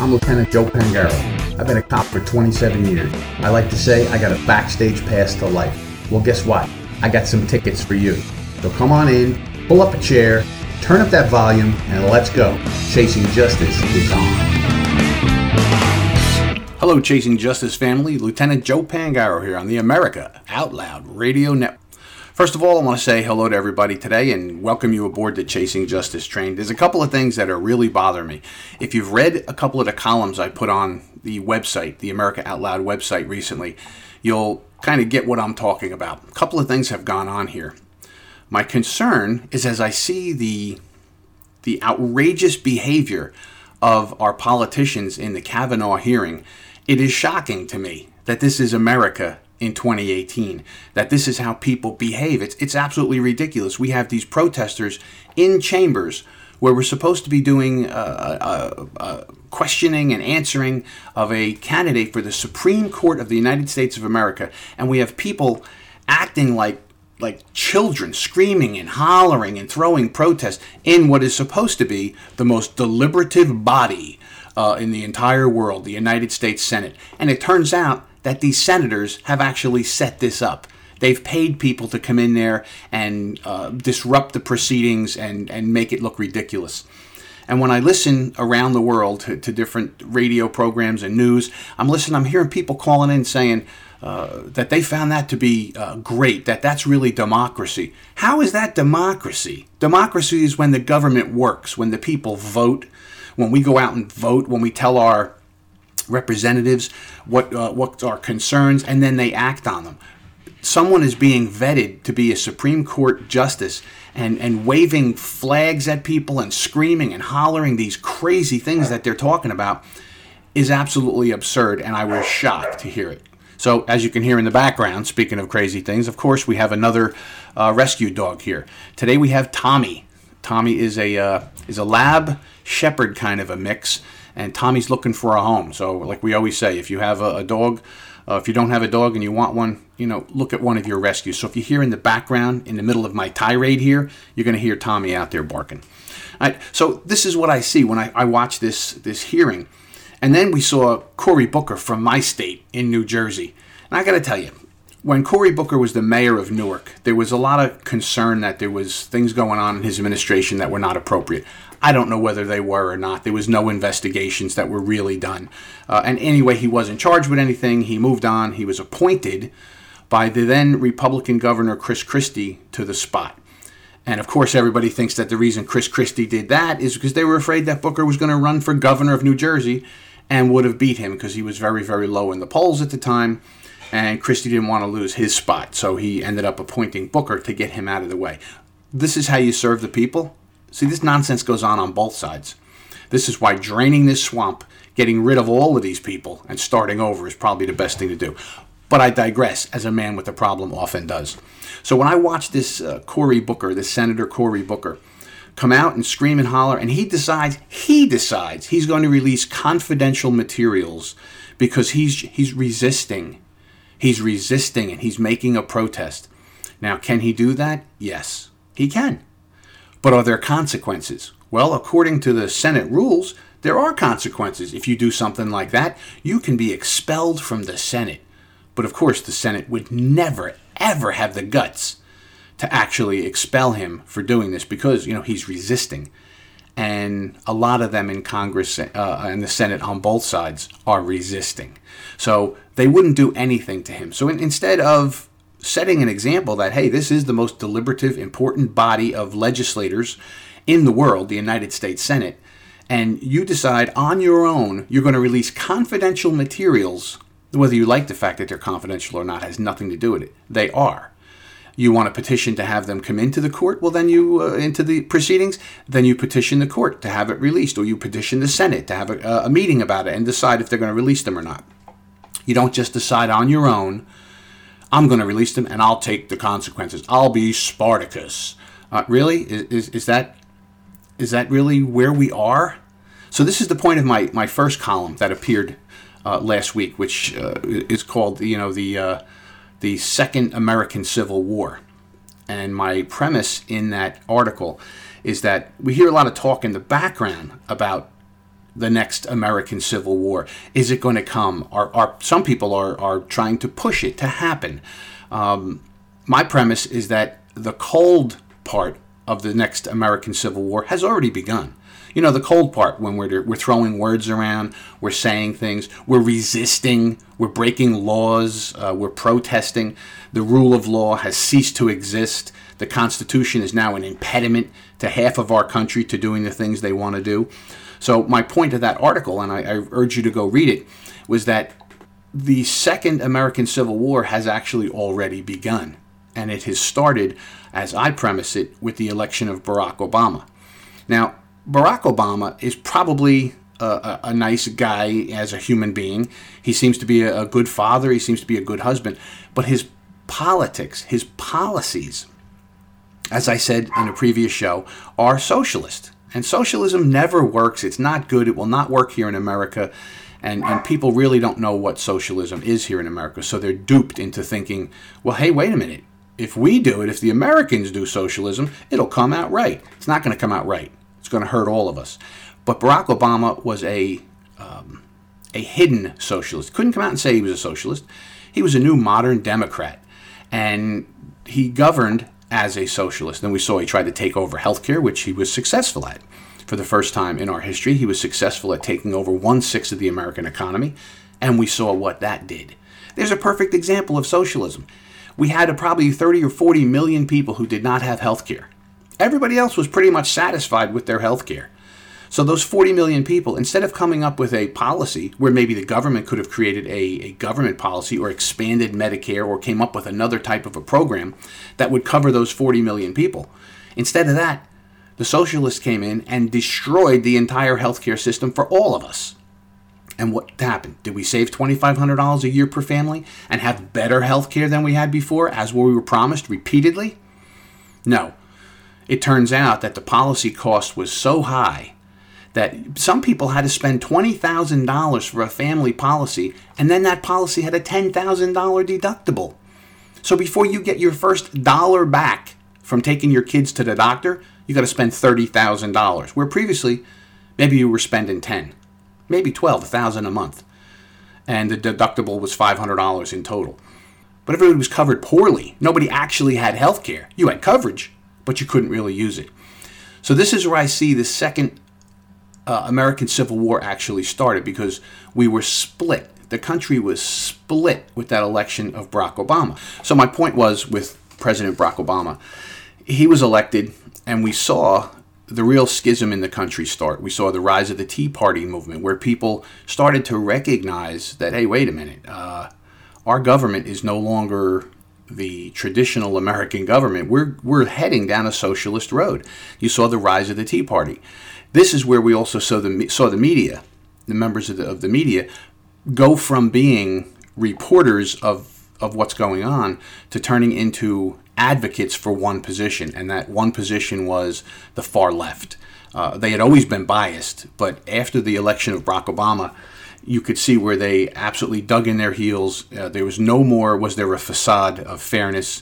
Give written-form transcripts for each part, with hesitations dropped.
I'm Lieutenant Joe Pangaro. I've been a cop for 27 years. I like to say I got a backstage pass to life. Well, guess what? I got some tickets for you. So come on in, pull up a chair, turn up that volume, and let's go. Chasing Justice is on. Hello, Chasing Justice family. Lieutenant Joe Pangaro here on the America Out Loud Radio Network. First of all, I want to say hello to everybody today and welcome you aboard the Chasing Justice train. There's a couple of things that are really bothering me. If you've read a couple of the columns I put on the website, the America Out Loud website recently, you'll kind of get what I'm talking about. A couple of things have gone on here. My concern is as I see the outrageous behavior of our politicians in the Kavanaugh hearing, it is shocking to me that this is America in 2018, that this is how people behave. It's absolutely ridiculous. We have these protesters in chambers where we're supposed to be doing questioning and answering of a candidate for the Supreme Court of the United States of America, and we have people acting like children, screaming and hollering and throwing protests in what is supposed to be the most deliberative body in the entire world, the United States Senate. And it turns out that these senators have actually set this up. They've paid people to come in there and disrupt the proceedings and make it look ridiculous. And when I listen around the world to different radio programs and news, I'm hearing people calling in saying that they found that to be great, that's really democracy. How is that democracy? Democracy is when the government works, when the people vote, when we go out and vote, when we tell our representatives what our concerns, and then they act on them. Someone is being vetted to be a Supreme Court justice and waving flags at people and screaming and hollering these crazy things that they're talking about is absolutely absurd, and I was shocked to hear it. So, as you can hear in the background, speaking of crazy things, of course, we have another rescue dog here. Today we have Tommy. Tommy is a lab shepherd kind of a mix, and Tommy's looking for a home. So, like we always say, if you have a dog, if you don't have a dog and you want one, look at one of your rescues. So if you hear in the background, in the middle of my tirade here, you're going to hear Tommy out there barking. All right, so this is what I see when I watch this hearing. And then we saw Cory Booker from my state in New Jersey. And I got to tell you, when Cory Booker was the mayor of Newark, there was a lot of concern that there was things going on in his administration that were not appropriate. I don't know whether they were or not. There was no investigations that were really done. And anyway, he wasn't charged with anything. He moved on. He was appointed by the then Republican Governor Chris Christie to the spot. And of course, everybody thinks that the reason Chris Christie did that is because they were afraid that Booker was going to run for governor of New Jersey and would have beat him because he was very, very low in the polls at the time. And Christie didn't want to lose his spot. So he ended up appointing Booker to get him out of the way. This is how you serve the people. See, this nonsense goes on both sides. This is why draining this swamp, getting rid of all of these people, and starting over is probably the best thing to do. But I digress, as a man with a problem often does. So when I watch this Cory Booker, this Senator Cory Booker, come out and scream and holler, and he decides he's going to release confidential materials because he's resisting. He's resisting and he's making a protest. Now, can he do that? Yes, he can. But are there consequences? Well, according to the Senate rules, there are consequences. If you do something like that, you can be expelled from the Senate. But of course, the Senate would never, ever have the guts to actually expel him for doing this because, he's resisting. And a lot of them in Congress and the Senate on both sides are resisting. So they wouldn't do anything to him. So instead of setting an example that, hey, this is the most deliberative, important body of legislators in the world, the United States Senate, and you decide on your own you're going to release confidential materials, whether you like the fact that they're confidential or not has nothing to do with it. They are. You want a petition to have them come into the court? Well, then into the proceedings, then you petition the court to have it released, or you petition the Senate to have a meeting about it and decide if they're going to release them or not. You don't just decide on your own, I'm going to release them and I'll take the consequences. I'll be Spartacus. Really? Is that really where we are? So this is the point of my first column that appeared last week, which is called, the Second American Civil War. And my premise in that article is that we hear a lot of talk in the background about the next American Civil War? Is it going to come? Are some people are trying to push it to happen? My premise is that the cold part of the next American Civil War has already begun. You know, the cold part, when we're throwing words around, we're saying things, we're resisting, we're breaking laws, we're protesting. The rule of law has ceased to exist. The Constitution is now an impediment to half of our country to doing the things they want to do. So my point of that article, and I urge you to go read it, was that the Second American Civil War has actually already begun. And it has started, as I premise it, with the election of Barack Obama. Now, Barack Obama is probably a nice guy as a human being. He seems to be a good father. He seems to be a good husband. But his politics, his policies, as I said in a previous show, are socialist. And socialism never works. It's not good. It will not work here in America. And people really don't know what socialism is here in America. So they're duped into thinking, well, hey, wait a minute. If we do it, if the Americans do socialism, it'll come out right. It's not going to come out right. It's going to hurt all of us. But Barack Obama was a hidden socialist. Couldn't come out and say he was a socialist. He was a new modern Democrat. And he governed as a socialist. Then we saw he tried to take over healthcare, which he was successful at. For the first time in our history, he was successful at taking over 1/6 of the American economy. And we saw what that did. There's a perfect example of socialism. We had probably 30 or 40 million people who did not have healthcare. Everybody else was pretty much satisfied with their health care. So those 40 million people, instead of coming up with a policy where maybe the government could have created a government policy or expanded Medicare or came up with another type of a program that would cover those 40 million people, instead of that, the socialists came in and destroyed the entire healthcare system for all of us. And what happened? Did we save $2,500 a year per family and have better healthcare than we had before, as we were promised repeatedly? No. It turns out that the policy cost was so high that some people had to spend $20,000 for a family policy, and then that policy had a $10,000 deductible. So before you get your first dollar back from taking your kids to the doctor, you got to spend $30,000, where previously maybe you were spending $10,000, maybe $12,000 a month, and the deductible was $500 in total. But everybody was covered poorly. Nobody actually had health care. You had coverage, but you couldn't really use it. So this is where I see the second American Civil War actually started, because we were split. The country was split with that election of Barack Obama. So my point was, with President Barack Obama, he was elected, and we saw the real schism in the country start. We saw the rise of the Tea Party movement, where people started to recognize that, hey, wait a minute, our government is no longer the traditional American government. We're heading down a socialist road. You saw the rise of the Tea Party. This is where we also saw the media, the members of the media, go from being reporters of what's going on to turning into advocates for one position, and that one position was the far left. They had always been biased, but after the election of Barack Obama, you could see where they absolutely dug in their heels. There was no more, was there a facade of fairness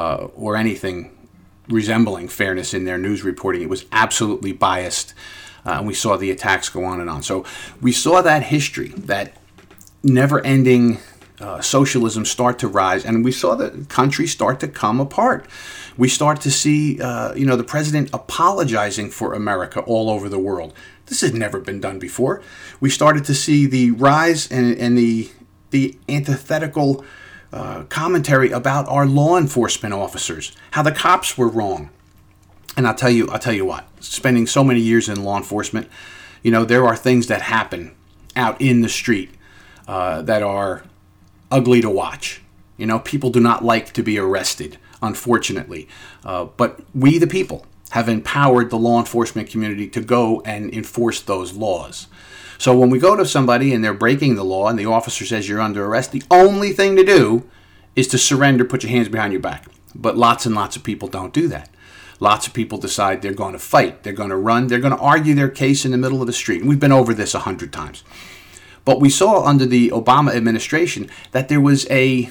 or anything resembling fairness in their news reporting. It was absolutely biased, and we saw the attacks go on and on. So we saw that history, that never-ending socialism start to rise, and we saw the country start to come apart. We start to see, the president apologizing for America all over the world. This had never been done before. We started to see the rise and the antithetical commentary about our law enforcement officers, how the cops were wrong. And I'll tell you what, spending so many years in law enforcement, there are things that happen out in the street that are ugly to watch. People do not like to be arrested, unfortunately. But we, the people, have empowered the law enforcement community to go and enforce those laws. So when we go to somebody and they're breaking the law and the officer says you're under arrest, the only thing to do is to surrender, put your hands behind your back. But lots and lots of people don't do that. Lots of people decide they're going to fight, they're going to run, they're going to argue their case in the middle of the street. And we've been over this 100 times. But we saw under the Obama administration that there was a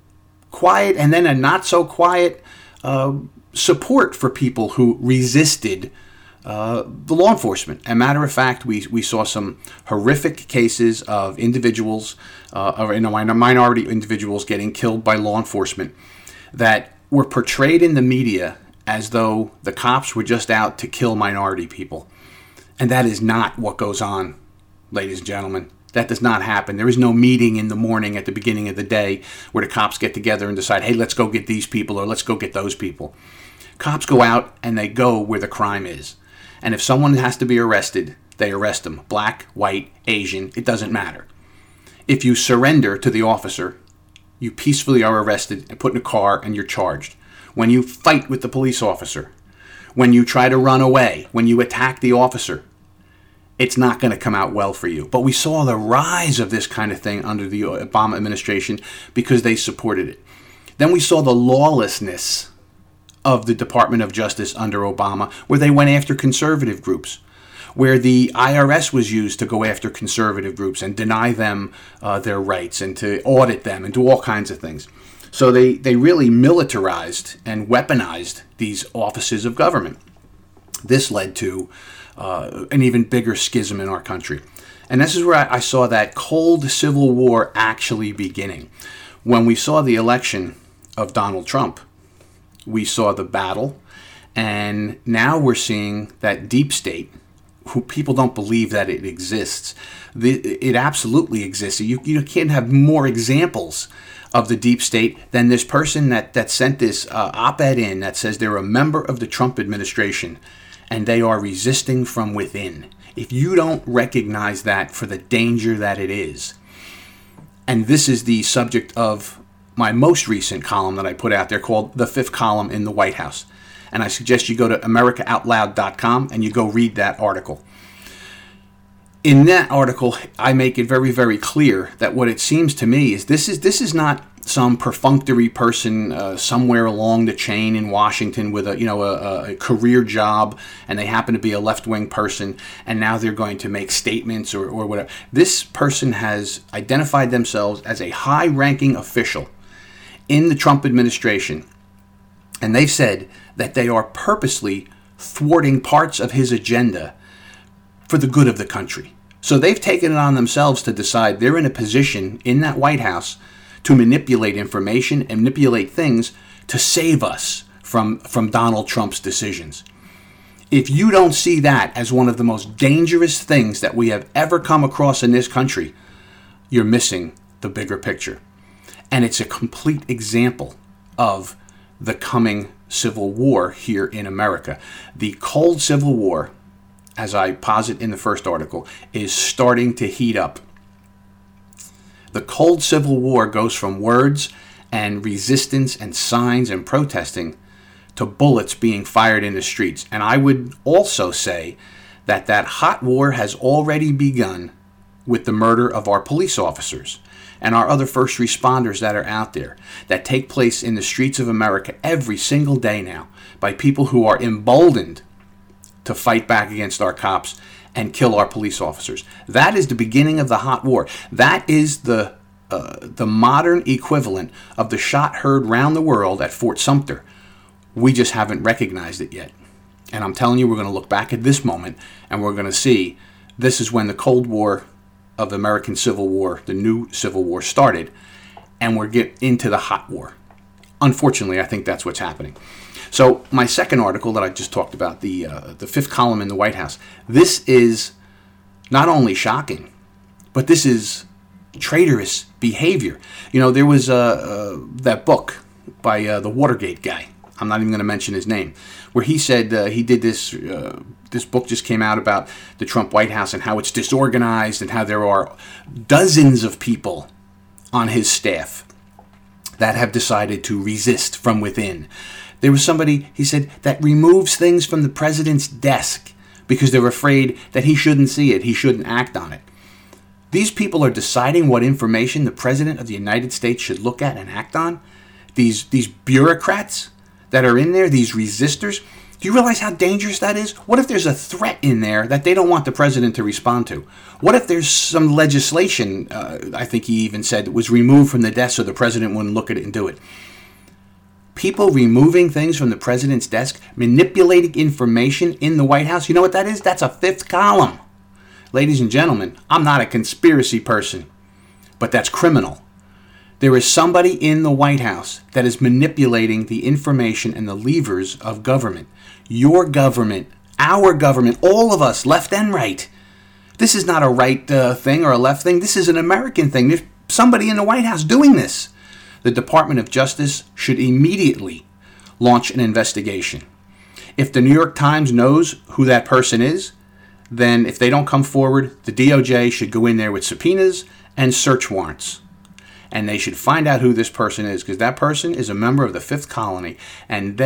quiet and then a not so quiet support for people who resisted the law enforcement. As a matter of fact, we saw some horrific cases of individuals, minority individuals getting killed by law enforcement that were portrayed in the media as though the cops were just out to kill minority people. And that is not what goes on, ladies and gentlemen. That does not happen. There is no meeting in the morning at the beginning of the day where the cops get together and decide, hey, let's go get these people or let's go get those people. Cops go out and they go where the crime is. And if someone has to be arrested, they arrest them. Black, white, Asian, it doesn't matter. If you surrender to the officer, you peacefully are arrested and put in a car and you're charged. When you fight with the police officer, when you try to run away, when you attack the officer, it's not going to come out well for you. But we saw the rise of this kind of thing under the Obama administration because they supported it. Then we saw the lawlessness of the Department of Justice under Obama, where they went after conservative groups, where the IRS was used to go after conservative groups and deny them their rights and to audit them and do all kinds of things. So they really militarized and weaponized these offices of government. This led to an even bigger schism in our country. And this is where I saw that cold civil war actually beginning. When we saw the election of Donald Trump, we saw the battle, and now we're seeing that deep state, who people don't believe that it exists. It absolutely exists. You can't have more examples of the deep state than this person that sent this op-ed in that says they're a member of the Trump administration and they are resisting from within. If you don't recognize that for the danger that it is, and this is the subject of my most recent column that I put out there called The Fifth Column in the White House. And I suggest you go to AmericaOutloud.com and you go read that article. In that article, I make it very, very clear that what it seems to me is this is not some perfunctory person somewhere along the chain in Washington with a career job, and they happen to be a left-wing person, and now they're going to make statements or whatever. This person has identified themselves as a high-ranking official in the Trump administration, and they've said that they are purposely thwarting parts of his agenda for the good of the country. So they've taken it on themselves to decide they're in a position in that White House to manipulate information and manipulate things to save us from Donald Trump's decisions. If you don't see that as one of the most dangerous things that we have ever come across in this country, you're missing the bigger picture. And it's a complete example of the coming civil war here in America. The cold civil war, as I posit in the first article, is starting to heat up. The cold civil war goes from words and resistance and signs and protesting to bullets being fired in the streets. And I would also say that hot war has already begun with the murder of our police officers and our other first responders that are out there, that take place in the streets of America every single day now by people who are emboldened to fight back against our cops and kill our police officers. That is the beginning of the hot war. That is the modern equivalent of the shot heard round the world at Fort Sumter. We just haven't recognized it yet. And I'm telling you, we're going to look back at this moment and we're going to see this is when the Cold War of the American Civil War, the new Civil War, started, and we're getting into the hot war. Unfortunately, I think that's what's happening. So my second article that I just talked about, the Fifth Column in the White House, this is not only shocking, but this is traitorous behavior. You know, there was that book by the Watergate guy. I'm not even going to mention his name, where he said he did this. This book just came out about the Trump White House and how it's disorganized and how there are dozens of people on his staff that have decided to resist from within. There was somebody, he said, that removes things from the president's desk because they're afraid that he shouldn't see it, he shouldn't act on it. These people are deciding what information the president of the United States should look at and act on. These bureaucrats that are in there, these resistors. Do you realize how dangerous that is? What if there's a threat in there that they don't want the president to respond to? What if there's some legislation, I think he even said, that was removed from the desk so the president wouldn't look at it and do it? People removing things from the president's desk, manipulating information in the White House. You know what that is? That's a fifth column. Ladies and gentlemen, I'm not a conspiracy person, but that's criminal. There is somebody in the White House that is manipulating the information and the levers of government. Your government, our government, all of us, left and right. This is not a right thing or a left thing. This is an American thing. There's somebody in the White House doing this. The Department of Justice should immediately launch an investigation. If the New York Times knows who that person is, then if they don't come forward, the DOJ should go in there with subpoenas and search warrants. And they should find out who this person is, because that person is a member of the Fifth Column, and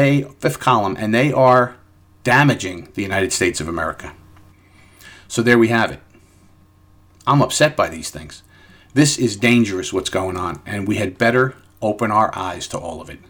they are damaging the United States of America. So there we have it. I'm upset by these things. This is dangerous what's going on, and we had better open our eyes to all of it.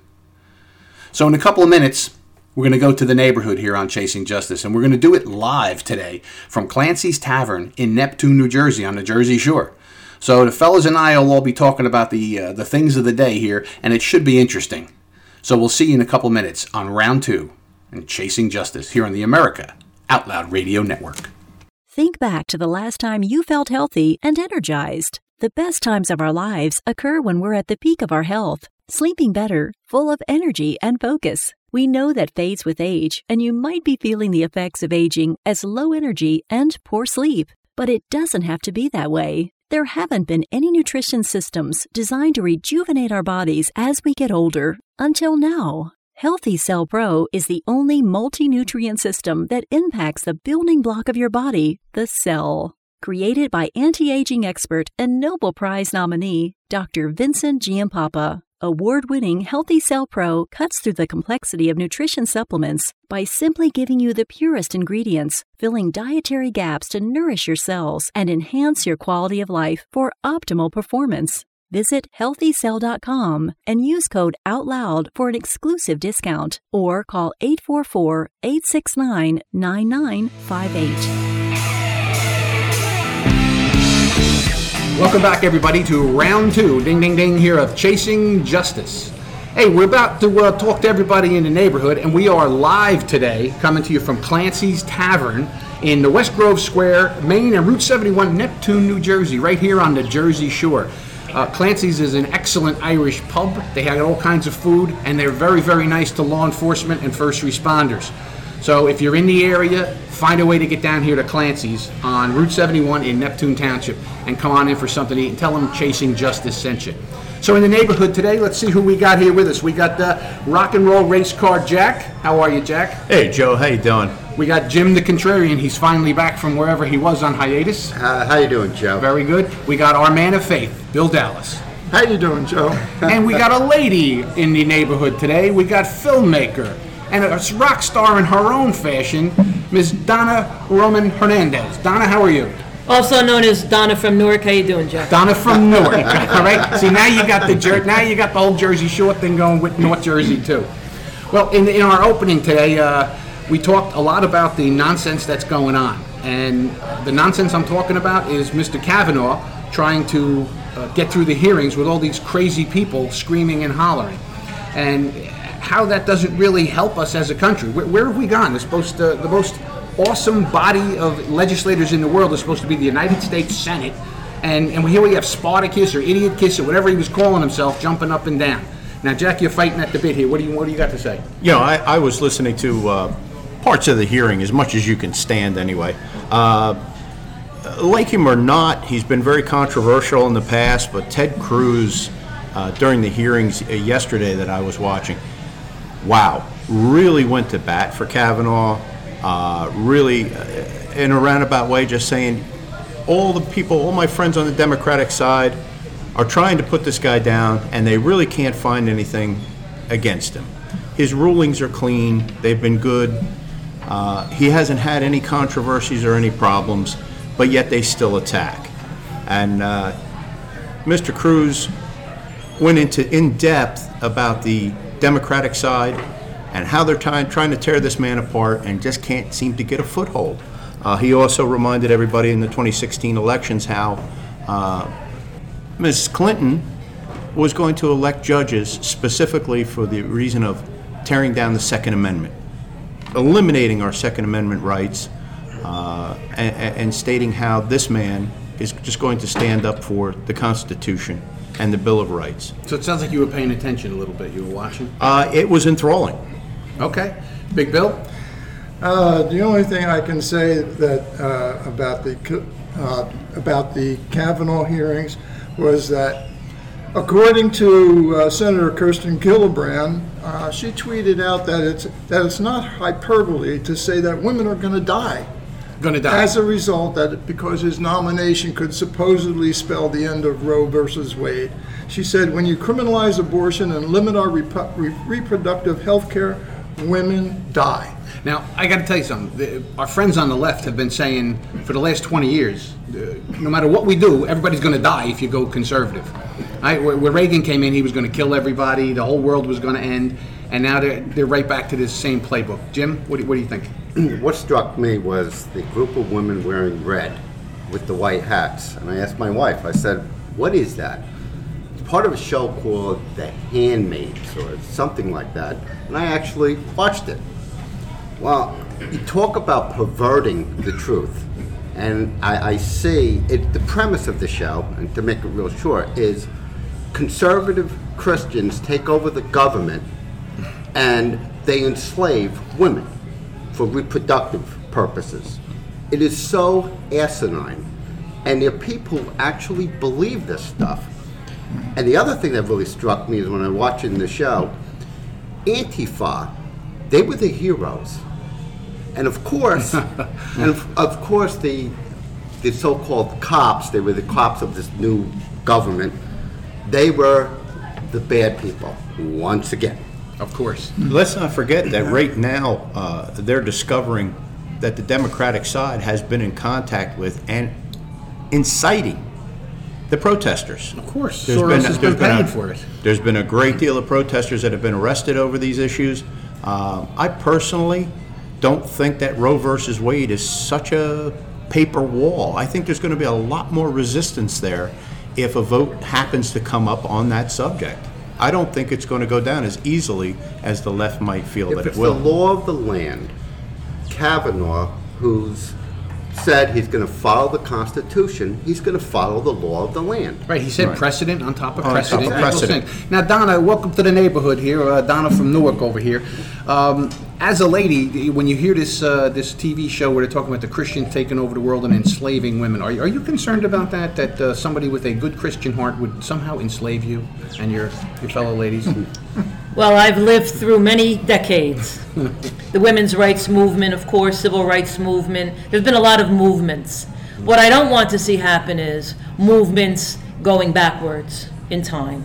So in a couple of minutes, we're going to go to the neighborhood here on Chasing Justice, and we're going to do it live today from Clancy's Tavern in Neptune, New Jersey, on the Jersey Shore. So the fellas and I will all be talking about the things of the day here, and it should be interesting. So we'll see you in a couple minutes on round 2 in Chasing Justice here on the America Out Loud Radio Network. Think back to the last time you felt healthy and energized. The best times of our lives occur when we're at the peak of our health, sleeping better, full of energy and focus. We know that fades with age, and you might be feeling the effects of aging as low energy and poor sleep. But it doesn't have to be that way. There haven't been any nutrition systems designed to rejuvenate our bodies as we get older until now. Healthy Cell Pro is the only multi-nutrient system that impacts the building block of your body, the cell. Created by anti-aging expert and Nobel Prize nominee, Dr. Vincent Giampapa, award-winning Healthy Cell Pro cuts through the complexity of nutrition supplements by simply giving you the purest ingredients, filling dietary gaps to nourish your cells and enhance your quality of life for optimal performance. Visit healthycell.com and use code OUTLOUD for an exclusive discount, or call 844-869-9958. Welcome back, everybody, to round 2, ding, ding, ding, here of Chasing Justice. Hey, we're about to talk to everybody in the neighborhood, and we are live today, coming to you from Clancy's Tavern in the West Grove Square, Maine, and Route 71, Neptune, New Jersey, right here on the Jersey Shore. Clancy's is an excellent Irish pub. They have all kinds of food, and they're very, very nice to law enforcement and first responders. So if you're in the area, find a way to get down here to Clancy's on Route 71 in Neptune Township and come on in for something to eat and tell them Chasing Justice sent you. So in the neighborhood today, let's see who we got here with us. We got rock and roll race car Jack. How are you, Jack? Hey, Joe. How you doing? We got Jim the Contrarian. He's finally back from wherever he was on hiatus. How you doing, Joe? Very good. We got our man of faith, Bill Dallas. How you doing, Joe? And we got a lady in the neighborhood today. We got filmmaker and a rock star in her own fashion, Ms. Donna Roman Hernandez. Donna, how are you? Also known as Donna from Newark. How you doing, Jeff? Donna from Newark. All right. See, now you got the whole Jersey Shore thing going with North Jersey too. Well, in our opening today, we talked a lot about the nonsense that's going on, and the nonsense I'm talking about is Mr. Kavanaugh trying to get through the hearings with all these crazy people screaming and hollering, and how that doesn't really help us as a country. Where have we gone? The most awesome body of legislators in the world is supposed to be the United States Senate, and here we have Spartacus or Idiot Kiss or whatever he was calling himself jumping up and down. Now, Jack, you're fighting at the bit here. What do you got to say? You know, I was listening to parts of the hearing, as much as you can stand anyway. Like him or not, he's been very controversial in the past, but Ted Cruz, during the hearings yesterday that I was watching, wow, really went to bat for Kavanaugh, really in a roundabout way, just saying all my friends on the Democratic side are trying to put this guy down, and they really can't find anything against him. His rulings are clean, they've been good, he hasn't had any controversies or any problems, but yet they still attack. And Mr. Cruz went into in depth about the Democratic side and how they're trying to tear this man apart and just can't seem to get a foothold. He also reminded everybody in the 2016 elections how Ms. Clinton was going to elect judges specifically for the reason of tearing down the Second Amendment, eliminating our Second Amendment rights, and stating how this man is just going to stand up for the Constitution and the Bill of Rights. So it sounds like you were paying attention a little bit. You were watching? It was enthralling. Okay. Big Bill? The only thing I can say that about the Kavanaugh hearings was that, according to Senator Kirsten Gillibrand, she tweeted out that it's not hyperbole to say that women are going to die. Going to die. As a result, because his nomination could supposedly spell the end of Roe versus Wade. She said, when you criminalize abortion and limit our reproductive health care, women die. Now, I got to tell you something. Our friends on the left have been saying for the last 20 years, no matter what we do, everybody's going to die if you go conservative. When Reagan came in, he was going to kill everybody. The whole world was going to end. And now they're right back to this same playbook. Jim, what do you think? What struck me was the group of women wearing red with the white hats. And I asked my wife, I said, what is that? It's part of a show called The Handmaids or something like that. And I actually watched it. Well, you talk about perverting the truth. And I see it. The premise of the show, and to make it real short, is conservative Christians take over the government and they enslave women for reproductive purposes. It is so asinine. And there are people who actually believe this stuff. And the other thing that really struck me is when I was watching the show, Antifa, they were the heroes. And of course, the so-called cops, they were the cops of this new government, they were the bad people, once again. Of course. Let's not forget that right now they're discovering that the Democratic side has been in contact with and inciting the protesters. Of course. There's Soros has been paying for it. There's been a great deal of protesters that have been arrested over these issues. I personally don't think that Roe versus Wade is such a paper wall. I think there's going to be a lot more resistance there if a vote happens to come up on that subject. I don't think it's going to go down as easily as the left might feel that it will. If it's the law of the land, Kavanaugh, who's said he's going to follow the Constitution, he's going to follow the law of the land. Right, he said Right. precedent on top of On precedent. top of precedent. Now, Donna, welcome to the neighborhood here. Donna from Newark over here. As a lady, when you hear this TV show where they're talking about the Christians taking over the world and enslaving women, are you concerned about that? That somebody with a good Christian heart would somehow enslave you and your fellow ladies? Well, I've lived through many decades. The women's rights movement, of course, civil rights movement. There's been a lot of movements. What I don't want to see happen is movements going backwards in time.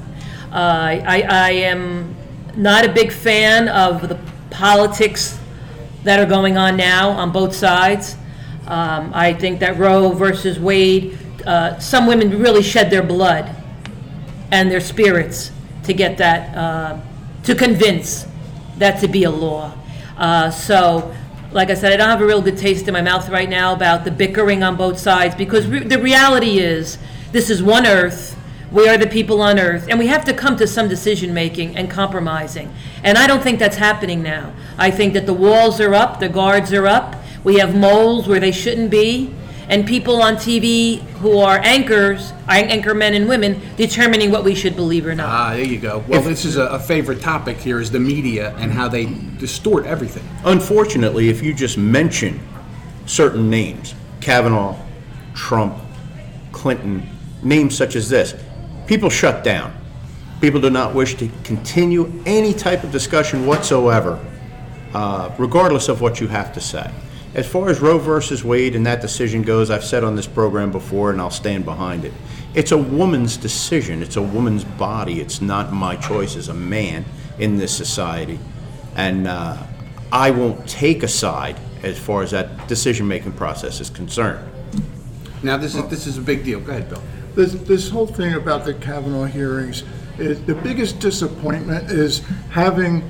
I am not a big fan of the politics that are going on now on both sides. I think that Roe versus Wade, some women really shed their blood and their spirits to get that, to convince that to be a law. So, like I said, I don't have a real good taste in my mouth right now about the bickering on both sides, because the reality is this is one earth. We are the people on earth, and we have to come to some decision making and compromising. And I don't think that's happening now. I think that the walls are up, the guards are up, we have moles where they shouldn't be, and people on TV who are anchors, anchor men and women, determining what we should believe or not. There you go. Well, this is a favorite topic here, is the media and how they distort everything. Unfortunately, if you just mention certain names, Kavanaugh, Trump, Clinton, names such as this, people shut down. People do not wish to continue any type of discussion whatsoever, regardless of what you have to say. As far as Roe versus Wade and that decision goes, I've said on this program before, and I'll stand behind it. It's a woman's decision. It's a woman's body. It's not my choice as a man in this society. And I won't take a side as far as that decision-making process is concerned. Now, this is a big deal. Go ahead, Bill. This whole thing about the Kavanaugh hearings, the biggest disappointment is having,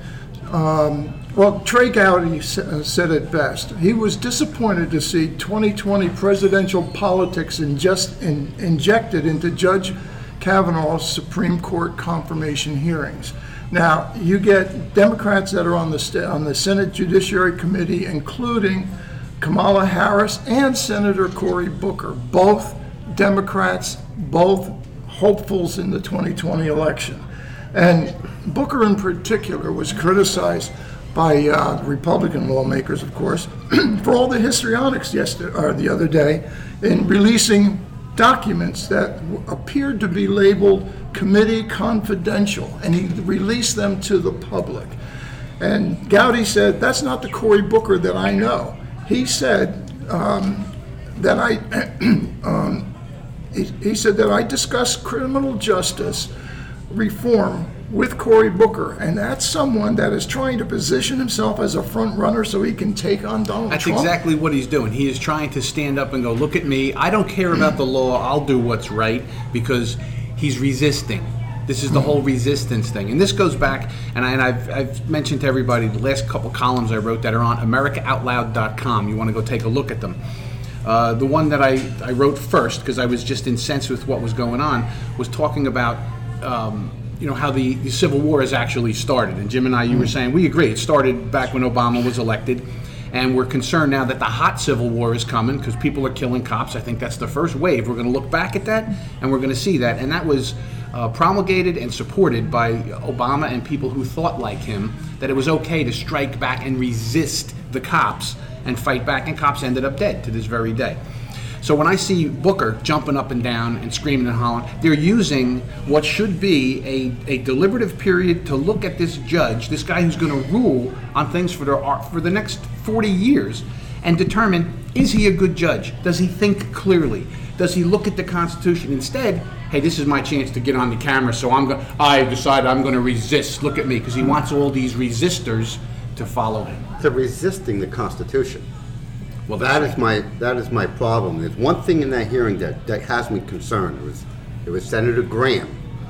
Trey Gowdy said it best. He was disappointed to see 2020 presidential politics injected into Judge Kavanaugh's Supreme Court confirmation hearings. Now, you get Democrats that are on the Senate Judiciary Committee, including Kamala Harris and Senator Cory Booker, both Democrats, both hopefuls in the 2020 election. And Booker in particular was criticized by Republican lawmakers, of course, for all the histrionics the other day in releasing documents that appeared to be labeled committee confidential, and he released them to the public. And Gowdy said, that's not the Cory Booker that I know. He said that I discussed criminal justice reform with Cory Booker, and that's someone that is trying to position himself as a front runner so he can take on Donald Trump. That's exactly what he's doing. He is trying to stand up and go, look at me, I don't care about the law, I'll do what's right, because he's resisting. This is the whole resistance thing. And this goes back, and I've mentioned to everybody the last couple columns I wrote that are on AmericaOutloud.com. You want to go take a look at them. The one that I wrote first, because I was just incensed with what was going on, was talking about how the Civil War has actually started. And Jim and I, you were saying, we agree, it started back when Obama was elected. And we're concerned now that the hot Civil War is coming because people are killing cops. I think that's the first wave. We're going to look back at that, and we're going to see that. And that was promulgated and supported by Obama and people who thought like him, that it was okay to strike back and resist the cops and fight back, and cops ended up dead to this very day. So when I see Booker jumping up and down and screaming and hollering, they're using what should be a deliberative period to look at this judge, this guy who's going to rule on things for the next 40 years, and determine, is he a good judge? Does he think clearly? Does he look at the Constitution? Instead, hey, this is my chance to get on the camera, so I decide I'm going to resist. Look at me, because he wants all these resistors to follow him. They're resisting the Constitution. Well, that is my problem. There's one thing in that hearing that has me concerned. It was Senator Graham,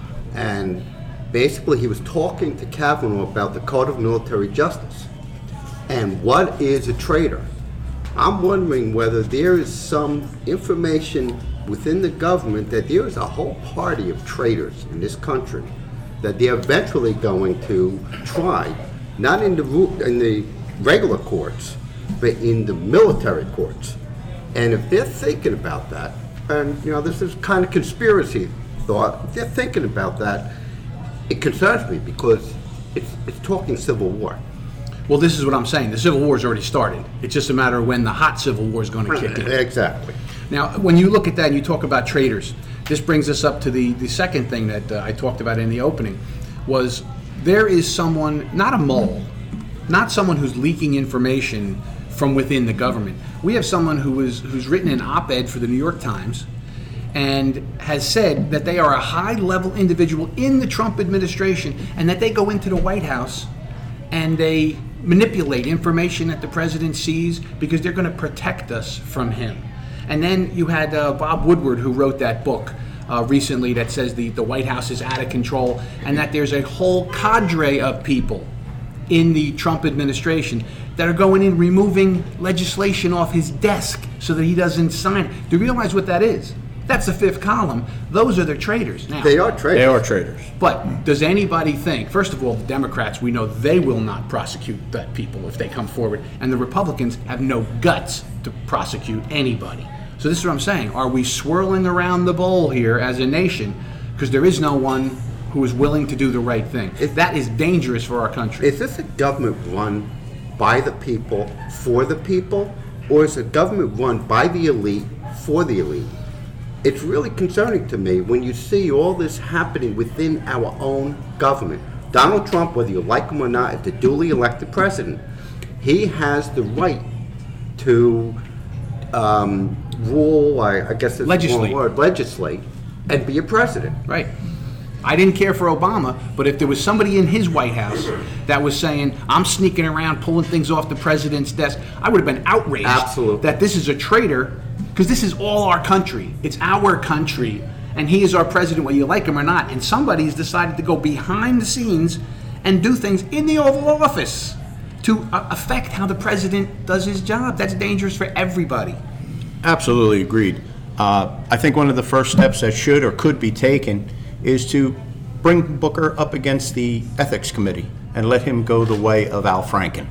and basically he was talking to Kavanaugh about the Code of Military Justice and what is a traitor. I'm wondering whether there is some information within the government that there is a whole party of traitors in this country that they're eventually going to try, not in the regular courts, but in the military courts. And if they're thinking about that, and this is kind of conspiracy thought, if they're thinking about that, it concerns me because it's talking Civil War. Well, this is what I'm saying. The Civil War has already started. It's just a matter of when the hot Civil War is going to kick in. Exactly. Now, when you look at that and you talk about traitors, this brings us up to the second thing that I talked about in the opening, was there is someone, not a mole, not someone who's leaking information from within the government. We have someone who's written an op-ed for the New York Times and has said that they are a high-level individual in the Trump administration and that they go into the White House and they manipulate information that the president sees because they're going to protect us from him. And then you had Bob Woodward, who wrote that book recently that says the White House is out of control and that there's a whole cadre of people in the Trump administration that are going in removing legislation off his desk so that he doesn't sign. Do you realize what that is? That's the fifth column. Those are the traitors. Now, They are traitors. But does anybody think, first of all, the Democrats, we know they will not prosecute that people if they come forward, and the Republicans have no guts to prosecute anybody. So this is what I'm saying. Are we swirling around the bowl here as a nation because there is no one who is willing to do the right thing? That is dangerous for our country. Is this a government run by the people, for the people, or is a government run by the elite, for the elite? It's really concerning to me when you see all this happening within our own government. Donald Trump, whether you like him or not, is the duly elected president. He has the right to rule, I guess it's the wrong word, legislate, and be a president. Right. I didn't care for Obama, but if there was somebody in his White House that was saying, I'm sneaking around, pulling things off the president's desk, I would have been outraged. Absolutely. That this is a traitor, because this is all our country. It's our country, and he is our president, whether you like him or not. And somebody's decided to go behind the scenes and do things in the Oval Office to affect how the president does his job. That's dangerous for everybody. Absolutely agreed. I think one of the first steps that should or could be taken is to bring Booker up against the Ethics Committee and let him go the way of Al Franken.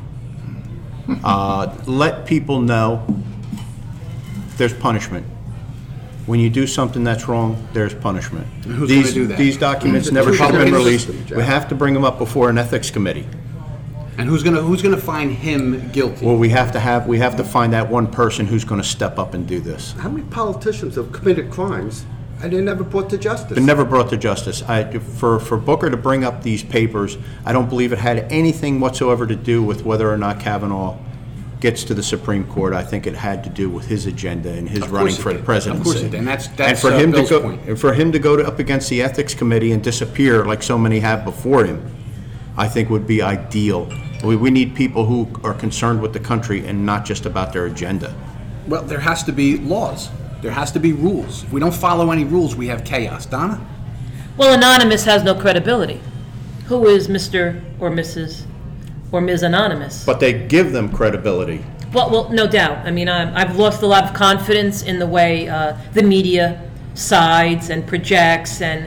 Let people know there's punishment. When you do something that's wrong, there's punishment. Who's going to do that? These documents never should have been released. We have to bring them up before an ethics committee. And who's going to find him guilty? Well, we have to find that one person who's going to step up and do this. How many politicians have committed crimes and they're never brought to justice? They're never brought to justice. For Booker to bring up these papers, I don't believe it had anything whatsoever to do with whether or not Kavanaugh gets to the Supreme Court. I think it had to do with his agenda and his running for the presidency. Of course it did. And that's and for him Bill's to go, point. For him to go up against the Ethics Committee and disappear like so many have before him, I think would be ideal. We need people who are concerned with the country and not just about their agenda. Well, there has to be laws. There has to be rules. If we don't follow any rules, we have chaos. Donna? Well, Anonymous has no credibility. Who is Mr. or Mrs. or Ms. Anonymous? But they give them credibility. Well, no doubt. I mean, I've lost a lot of confidence in the way the media sides and projects and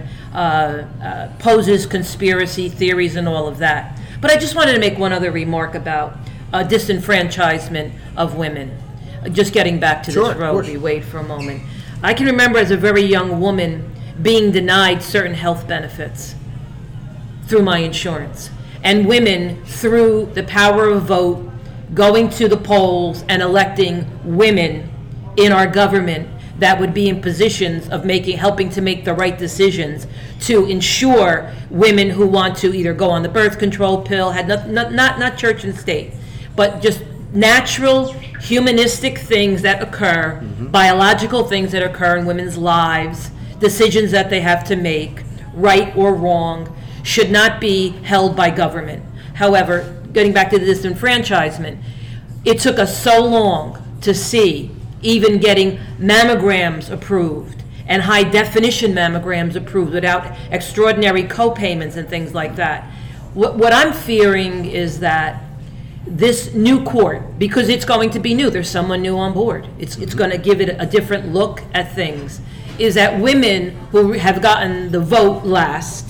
poses conspiracy theories and all of that. But I just wanted to make one other remark about disenfranchisement of women. Just getting back to this Roe v. Wade for a moment. I can remember as a very young woman being denied certain health benefits through my insurance. And women, through the power of vote, going to the polls and electing women in our government that would be in positions of helping to make the right decisions to ensure women who want to either go on the birth control pill, had not church and state, but just natural, humanistic things that occur, biological things that occur in women's lives, decisions that they have to make, right or wrong, should not be held by government. However, getting back to the disenfranchisement, it took us so long to see even getting mammograms approved and high-definition mammograms approved without extraordinary co-payments and things like that. What I'm fearing is that this new court, because it's going to be new, there's someone new on board, it's going to give it a different look at things, is that women who have gotten the vote last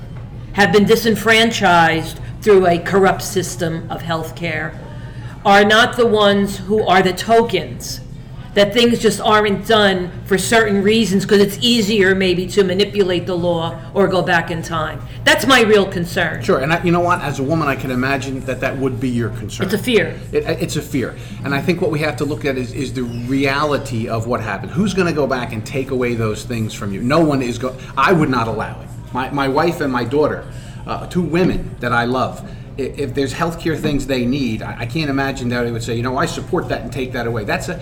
have been disenfranchised through a corrupt system of health care, are not the ones who are the tokens, that things just aren't done for certain reasons because it's easier maybe to manipulate the law or go back in time. That's my real concern. Sure, and you know what? As a woman, I can imagine that would be your concern. It's a fear. It's a fear. And I think what we have to look at is the reality of what happened. Who's going to go back and take away those things from you? No one is going. I would not allow it. My wife and my daughter, two women that I love, if there's healthcare things they need, I can't imagine that they would say, I support that and take that away. That's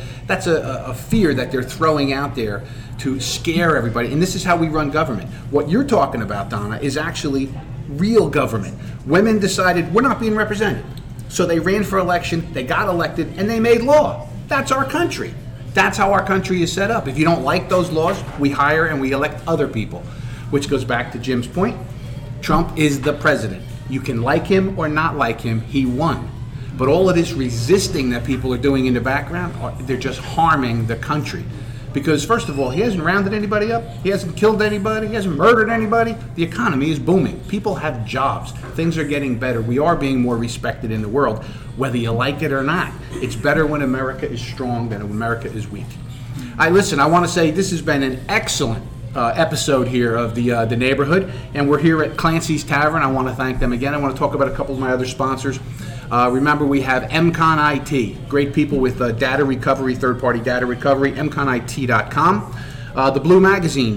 a fear that they're throwing out there to scare everybody. And this is how we run government. What you're talking about, Donna, is actually real government. Women decided we're not being represented. So they ran for election, they got elected, and they made law. That's our country. That's how our country is set up. If you don't like those laws, we hire and we elect other people, which goes back to Jim's point. Trump is the president. You can like him or not like him, he won. But all of this resisting that people are doing in the background, they're just harming the country. Because first of all, he hasn't rounded anybody up, he hasn't killed anybody, he hasn't murdered anybody. The economy is booming. People have jobs. Things are getting better. We are being more respected in the world, whether you like it or not. It's better when America is strong than when America is weak. I want to say this has been an excellent episode here of the neighborhood, and we're here at Clancy's Tavern. I want to thank them again. I want to talk about a couple of my other sponsors. Remember, we have MCON IT, great people with data recovery, third-party data recovery, mconit.com. The Blue Magazine,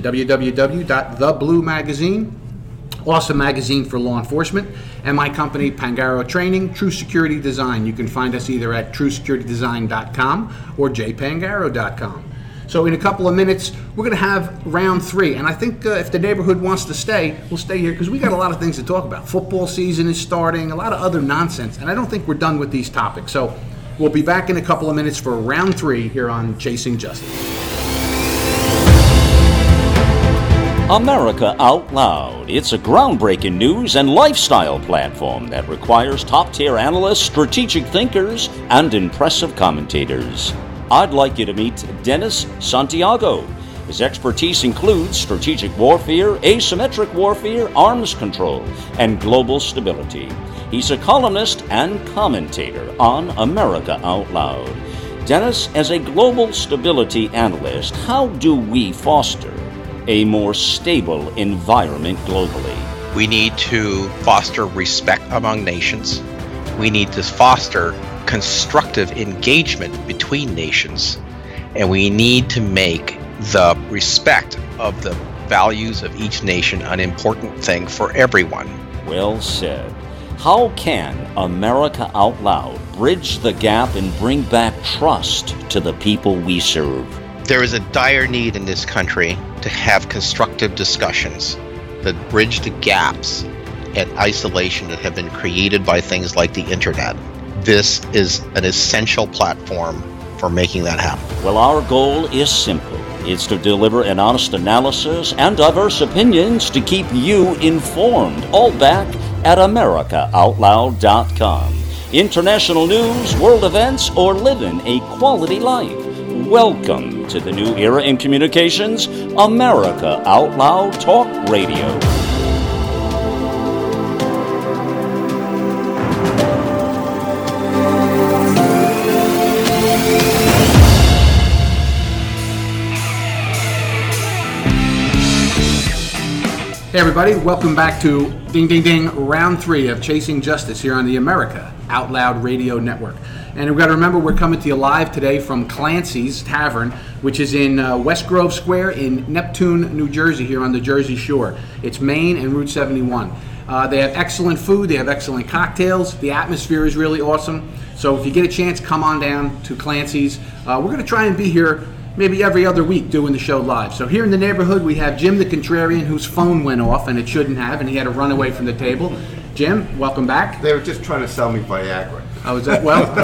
www.thebluemagazine, awesome magazine for law enforcement, and my company, Pangaro Training, True Security Design. You can find us either at truesecuritydesign.com or jpangaro.com. So in a couple of minutes, we're going to have round 3. And I think if the neighborhood wants to stay, we'll stay here because we got a lot of things to talk about. Football season is starting, a lot of other nonsense. And I don't think we're done with these topics. So we'll be back in a couple of minutes for round 3 here on Chasing Justice. America Out Loud. It's a groundbreaking news and lifestyle platform that requires top-tier analysts, strategic thinkers, and impressive commentators. I'd like you to meet Dennis Santiago. His expertise includes strategic warfare, asymmetric warfare, arms control, and global stability. He's a columnist and commentator on America Out Loud. Dennis, as a global stability analyst, how do we foster a more stable environment globally? We need to foster respect among nations. We need to foster constructive engagement between nations. And we need to make the respect of the values of each nation an important thing for everyone. Well said. How can America Out Loud bridge the gap and bring back trust to the people we serve? There is a dire need in this country to have constructive discussions that bridge the gaps and isolation that have been created by things like the internet. This is an essential platform for making that happen. Well, our goal is simple. It's to deliver an honest analysis and diverse opinions to keep you informed, all back at AmericaOutloud.com. International news, world events, or living a quality life. Welcome to the new era in communications, America Out Loud Talk Radio. Hey everybody, welcome back to Ding Ding Ding, round 3 of Chasing Justice here on the America Out Loud Radio Network. And we've got to remember we're coming to you live today from Clancy's Tavern, which is in West Grove Square in Neptune, New Jersey, here on the Jersey Shore. It's Main and Route 71. They have excellent food, they have excellent cocktails, the atmosphere is really awesome. So if you get a chance, come on down to Clancy's. We're going to try and be here maybe every other week doing the show live. So here in the neighborhood, we have Jim the Contrarian, whose phone went off, and it shouldn't have, and he had to run away from the table. Jim, welcome back. They were just trying to sell me Viagra. Oh, is that, well?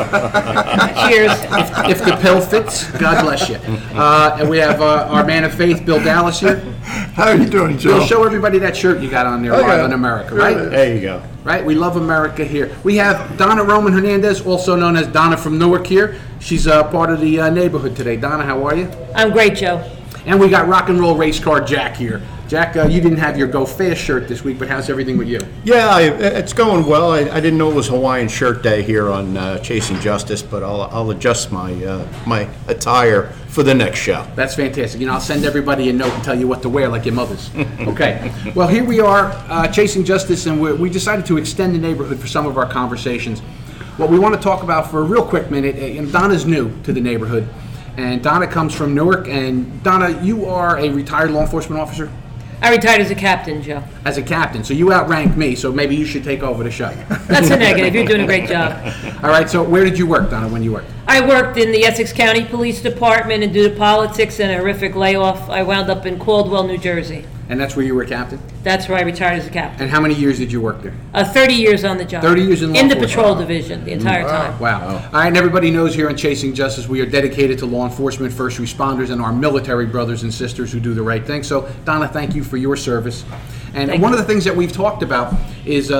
Cheers. If the pill fits, God bless you. And we have our man of faith, Bill Dallas here. How are you doing, Joe? Bill, show everybody that shirt you got on there, Live in America, right? There you go. Right, we love America here. We have Donna Roman Hernandez, also known as Donna from Newark here. She's part of the neighborhood today. Donna, how are you? I'm great, Joe. And we got rock and roll race car Jack here. Jack, you didn't have your Go Fast shirt this week, but how's everything with you? Yeah, it's going well. I didn't know it was Hawaiian Shirt Day here on Chasing Justice, but I'll adjust my my attire for the next show. That's fantastic. You know, I'll send everybody a note and tell you what to wear, like your mothers. Okay. Well, here we are, Chasing Justice, and we decided to extend the neighborhood for some of our conversations. What we want to talk about for a real quick minute, Donna's new to the neighborhood, and Donna comes from Newark. And Donna, you are a retired law enforcement officer? I retired as a captain, Joe. As a captain, so you outrank me, so maybe you should take over the show. That's a negative. You're doing a great job. All right, so where did you work, Donna, when you worked? I worked in the Essex County Police Department, and due to politics and a horrific layoff, I wound up in Caldwell, New Jersey. And that's where you were captain? That's where I retired as a captain. And how many years did you work there? 30 years on the job. 30 years in law the enforcement. patrol division, the entire time. Wow. All right, and everybody knows here on Chasing Justice, we are dedicated to law enforcement, first responders, and our military brothers and sisters who do the right thing. So, Donna, thank you for your service. And Thank one you. of the things that we've talked about is,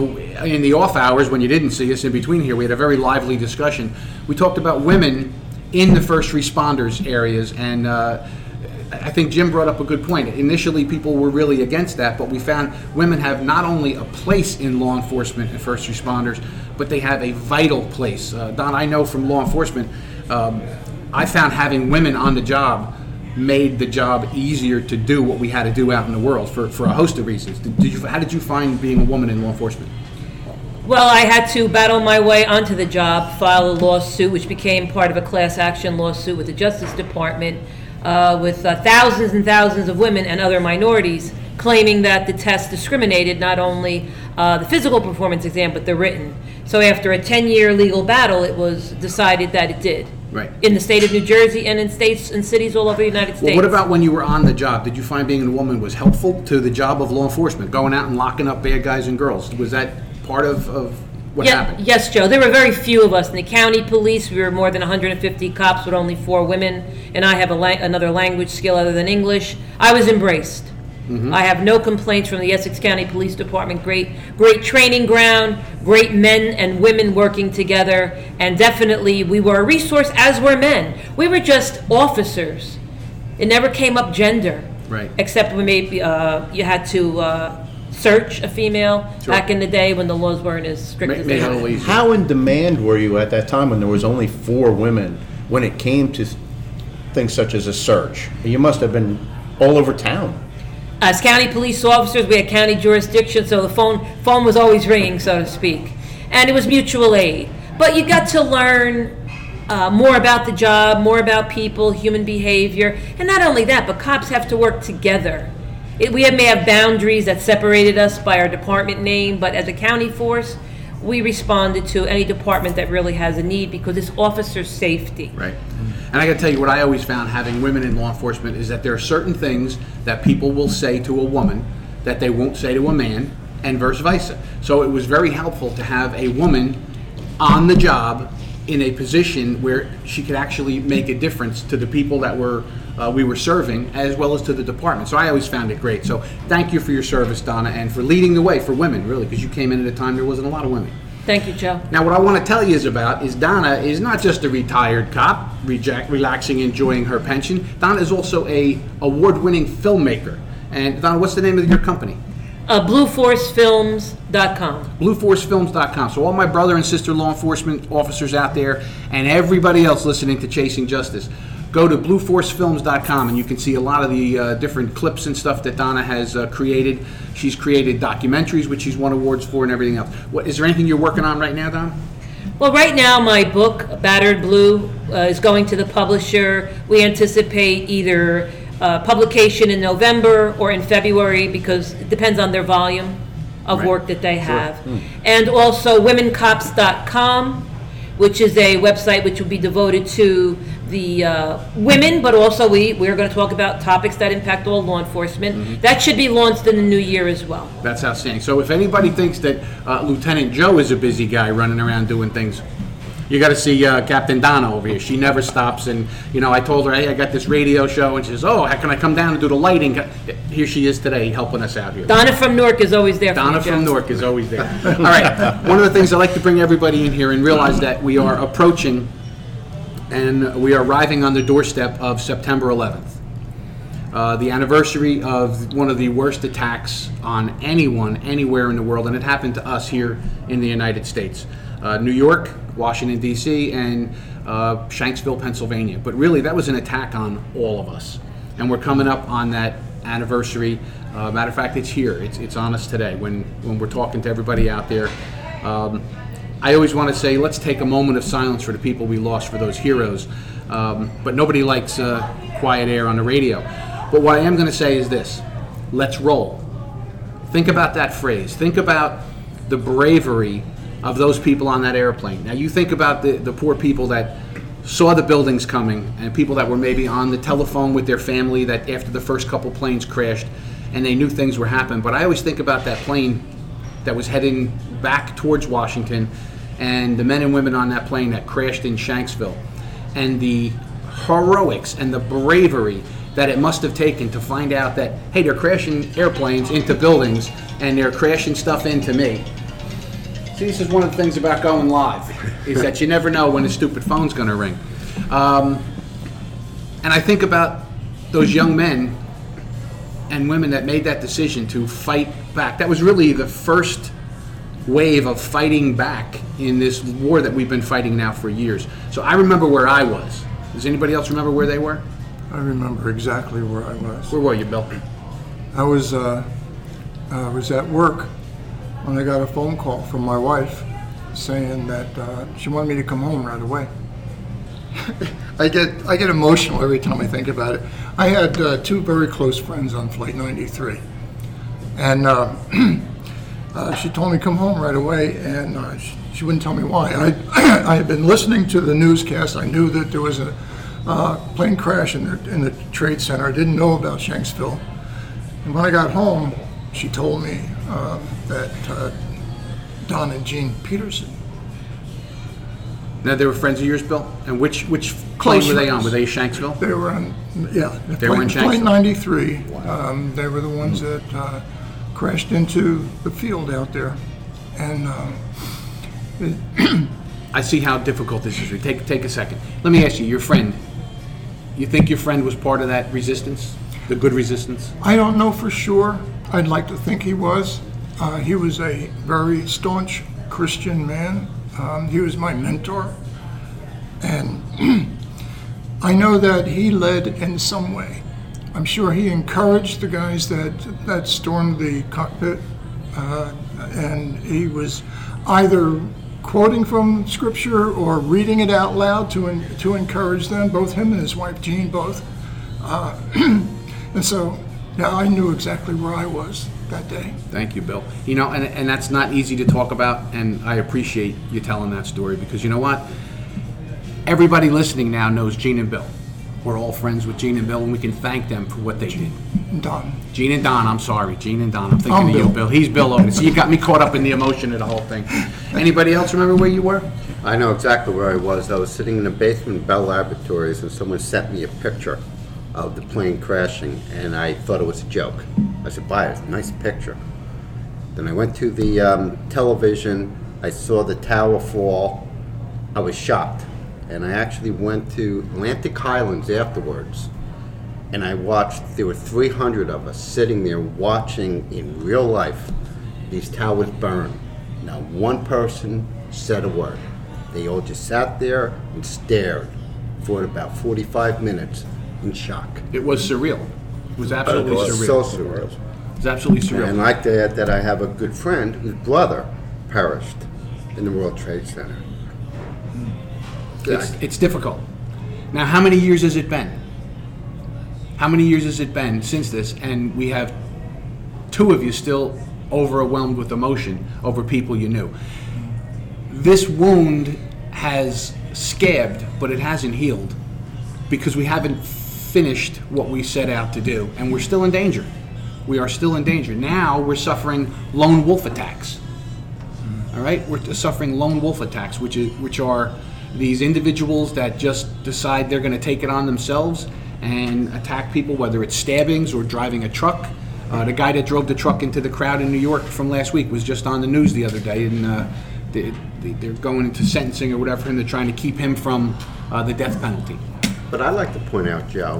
in the off hours when you didn't see us in between here, we had a very lively discussion. We talked about women in the first responders areas, and I think Jim brought up a good point. Initially, people were really against that, but we found women have not only a place in law enforcement and first responders, but they have a vital place. Don, I know from law enforcement, I found having women on the job made the job easier to do what we had to do out in the world for a host of reasons. How did you find being a woman in law enforcement? Well, I had to battle my way onto the job, file a lawsuit, which became part of a class action lawsuit with the Justice Department, with thousands and thousands of women and other minorities claiming that the test discriminated not only the physical performance exam, but the written. So after a 10-year legal battle, it was decided that it did. Right. In the state of New Jersey and in states and cities all over the United States. Well, what about when you were on the job? Did you find being a woman was helpful to the job of law enforcement, going out and locking up bad guys and girls? Was that part of what happened? Yes, Joe. There were very few of us. In the county police, we were more than 150 cops with only 4 women, and I have another language skill other than English. I was embraced. Mm-hmm. I have no complaints from the Essex County Police Department. Great training ground, great men and women working together, and definitely we were a resource, as were men. We were just officers It never came up gender. Right. Except when maybe you had to search a female back in the day when the laws weren't as strict as they are. How in demand were you at that time when there was only 4 women when it came to things such as a search? You must have been all over town. As county police officers, we had county jurisdiction, so the phone was always ringing, so to speak. And it was mutual aid. But you got to learn more about the job, more about people, human behavior. And not only that, but cops have to work together. We may have boundaries that separated us by our department name, but as a county force, we responded to any department that really has a need because it's officer safety. Right. And I got to tell you, what I always found having women in law enforcement is that there are certain things that people will say to a woman that they won't say to a man, and vice versa. So it was very helpful to have a woman on the job in a position where she could actually make a difference to the people that we were serving, as well as to the department. So I always found it great. So thank you for your service, Donna, and for leading the way for women, really, because you came in at a time there wasn't a lot of women. Thank you, Joe. Now, what I want to tell you is Donna is not just a retired cop, relaxing, enjoying her pension. Donna is also a award-winning filmmaker. And Donna, what's the name of your company? BlueForceFilms.com. BlueForceFilms.com. So all my brother and sister law enforcement officers out there and everybody else listening to Chasing Justice, go to BlueForceFilms.com and you can see a lot of the different clips and stuff that Donna has created. She's created documentaries, which she's won awards for, and everything else. Is there anything you're working on right now, Donna? Well, right now my book, Battered Blue, is going to the publisher. We anticipate either publication in November or in February because it depends on their volume of work that they have. Sure. And also WomenCops.com, which is a website which will be devoted to the women, but also we're going to talk about topics that impact all law enforcement. Mm-hmm. That should be launched in the new year as well. That's outstanding. So if anybody thinks that Lieutenant Joe is a busy guy running around doing things, you got to see Captain Donna over here. She never stops. And, I told her, hey, I got this radio show. And she says, oh, how can I come down and do the lighting? Here she is today helping us out here. Donna from Newark is always there. Donna from Newark is always there. All right. One of the things I like to bring everybody in here and realize that we are approaching and we are arriving on the doorstep of September 11th. The anniversary of one of the worst attacks on anyone, anywhere in the world. And it happened to us here in the United States. New York, Washington, D.C., and Shanksville, Pennsylvania. But really, that was an attack on all of us. And we're coming up on that anniversary. Matter of fact, it's here. It's on us today when we're talking to everybody out there. I always want to say, let's take a moment of silence for the people we lost, for those heroes. But nobody likes quiet air on the radio. But what I am going to say is this. Let's roll. Think about that phrase. Think about the bravery of those people on that airplane. Now you think about the poor people that saw the buildings coming and people that were maybe on the telephone with their family that after the first couple planes crashed and they knew things were happening. But I always think about that plane that was heading back towards Washington and the men and women on that plane that crashed in Shanksville and the heroics and the bravery that it must have taken to find out that, hey, they're crashing airplanes into buildings and they're crashing stuff into me. See, this is one of the things about going live, is that you never know when a stupid phone's going to ring. And I think about those young men and women that made that decision to fight back. That was really the first wave of fighting back in this war that we've been fighting now for years. So I remember where I was. Does anybody else remember where they were? I remember exactly where I was. Where were you, Bill? I was at work when I got a phone call from my wife saying that she wanted me to come home right away. I get emotional every time I think about it. I had 2 very close friends on Flight 93, and she told me to come home right away, and she wouldn't tell me why. I had been listening to the newscast. I knew that there was a plane crash in the Trade Center. I didn't know about Shanksville. And when I got home, she told me that Don and Jean Peterson. Now, they were friends of yours, Bill? And which plane were they on? Were they Shanksville? They were on, yeah. They were in Shanksville? Plane 93. Wow. They were the ones that crashed into the field out there. And I see how difficult this is. Take a second. Let me ask you, your friend, You think your friend was part of that resistance, the good resistance? I don't know for sure. I'd like to think he was. He was a very staunch Christian man. He was my mentor. And I know that he led in some way. I'm sure he encouraged the guys that stormed the cockpit. And he was either quoting from scripture or reading it out loud to encourage them, both him and his wife Jean, both. And so, yeah, I knew exactly where I was that day. Thank you, Bill. You know, and that's not easy to talk about, and I appreciate you telling that story, because you know what? Everybody listening now knows Gene and Bill. We're all friends with Gene and Bill, and we can thank them for what they did. Don. Gene and Don, I'm sorry. Gene and Don. I'm thinking of you, Bill. He's Bill Oden. So you got me caught up in the emotion of the whole thing. Anybody else remember where you were? I know exactly where I was. I was sitting in the basement of Bell Laboratories, and someone sent me a picture of the plane crashing, and I thought it was a joke. I said, "Wow, it's a nice picture." Then I went to the television. I saw the tower fall. I was shocked. And I actually went to Atlantic Highlands afterwards, and I watched, there were 300 of us sitting there watching in real life these towers burn. Not one person said a word. They all just sat there and stared for about 45 minutes in shock. It was surreal. It was absolutely It was surreal. so surreal. It was absolutely surreal. And I'd like to add that I have a good friend whose brother perished in the World Trade Center. It's difficult. Now, how many years has it been? How many years has it been since this? And we have two of you still overwhelmed with emotion over people you knew. This wound has scabbed, but it hasn't healed because we haven't finished what we set out to do, and we're still in danger. We are still in danger. Now we're suffering lone wolf attacks. All right? We're suffering lone wolf attacks, which are these individuals that just decide they're going to take it on themselves and attack people, whether it's stabbings or driving a truck. The guy that drove the truck into the crowd in New York from last week was just on the news the other day, and they're going into sentencing or whatever, and they're trying to keep him from the death penalty. But I'd like to point out, Joe,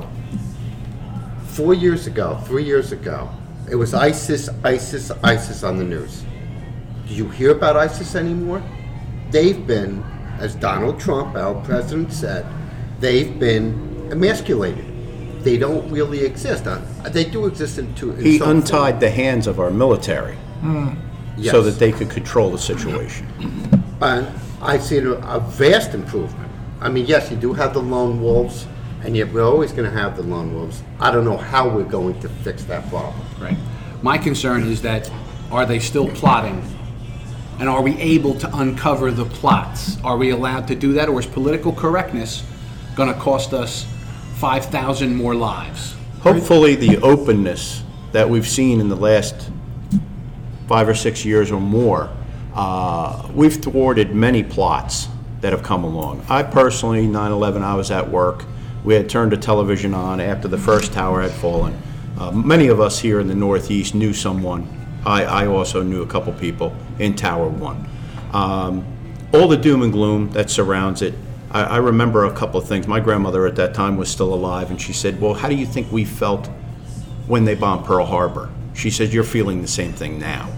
3 years ago, it was ISIS on the news. Do you hear about ISIS anymore? They've been, as Donald Trump, our president, said, they've been emasculated. They don't really exist. They do exist in He some untied form. the hands of our military Yes. so that they could control the situation. And I see a vast improvement. I mean, yes, you do have the lone wolves, and yet we're always going to have the lone wolves. I don't know how we're going to fix that problem. Right. My concern is that, are they still plotting? And are we able to uncover the plots? Are we allowed to do that, or is political correctness going to cost us 5,000 more lives? Hopefully the openness that we've seen in the last 5 or 6 years or more, we've thwarted many plots that have come along. I personally, 9/11, I was at work. We had turned the television on after the first tower had fallen. Many of us here in the Northeast knew someone. I also knew a couple people in Tower 1. All the doom and gloom that surrounds it, I remember a couple of things. My grandmother at that time was still alive, and she said, well, how do you think we felt when they bombed Pearl Harbor? She said, you're feeling the same thing now.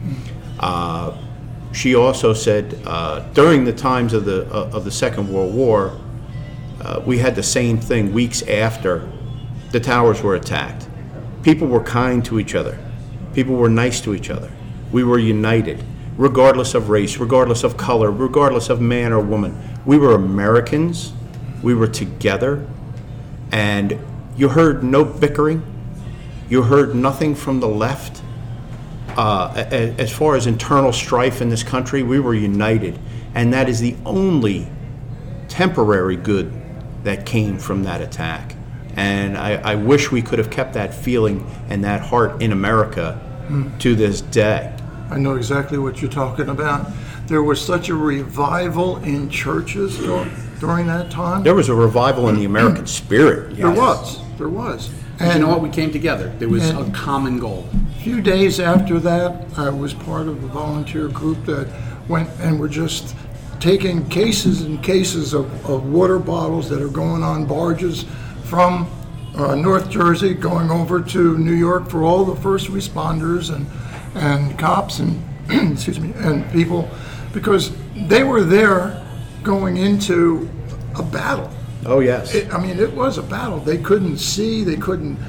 She also said, during the times of the Second World War, we had the same thing weeks after the towers were attacked. People were kind to each other. People were nice to each other. We were united, regardless of race, regardless of color, regardless of man or woman. We were Americans. We were together. And you heard no bickering. You heard nothing from the left. As far as internal strife in this country, we were united. And that is the only temporary good that came from that attack. And I wish we could have kept that feeling and that heart in America to this day. I know exactly what you're talking about. There was such a revival in churches during that time. There was a revival in the American spirit. Yes. There was. And you know what? We came together. There was a common goal. A few days after that, I was part of a volunteer group that went and were just taking cases and cases of water bottles that are going on barges from North Jersey going over to New York for all the first responders and cops and excuse me, and people, because they were there going into a battle. Oh, yes. It was a battle. They couldn't see, they couldn't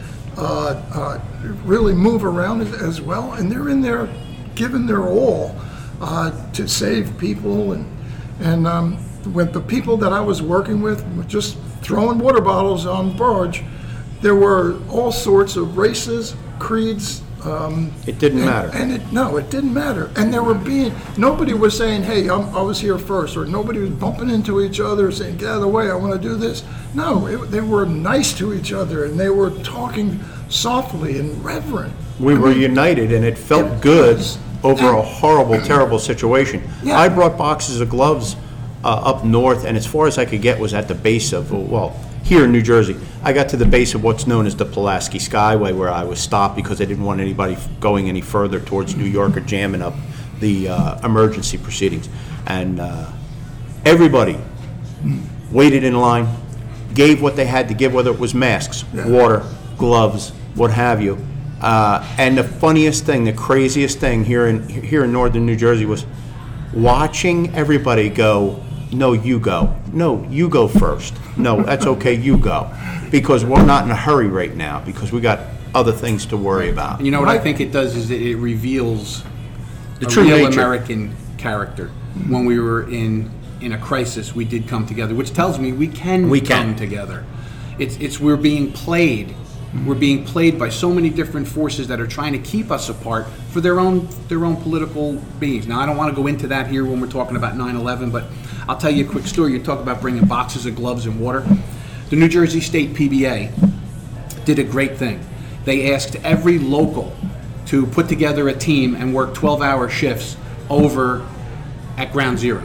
really move around as well, and they're in there giving their all to save people. And with the people that I was working with, just throwing water bottles on barge, there were all sorts of races, creeds. It didn't matter. It didn't matter. And nobody was saying, hey, I was here first, or nobody was bumping into each other saying, get out of the way, I want to do this. No, they were nice to each other, and they were talking softly and reverent. We were united, and it felt good over a horrible, terrible situation. Yeah. I brought boxes of gloves up north, and as far as I could get was at the base of, here in New Jersey. I got to the base of what's known as the Pulaski Skyway, where I was stopped because they didn't want anybody going any further towards New York or jamming up the emergency proceedings. And everybody waited in line, gave what they had to give, whether it was masks, water, gloves, what have you. And the funniest thing, the craziest thing here in northern New Jersey was watching everybody go, no, you go. No, you go first. No, that's okay, you go. Because we're not in a hurry right now, because we got other things to worry about. And you know what I think it does is it reveals the a true real nature. American character. When we were in a crisis, we did come together, which tells me we can come together. We're being played. We're being played by so many different forces that are trying to keep us apart for their own political beings. Now, I don't want to go into that here when we're talking about 9/11, but I'll tell you a quick story. You talk about bringing boxes of gloves and water. The New Jersey State PBA did a great thing. They asked every local to put together a team and work 12-hour shifts over at Ground Zero.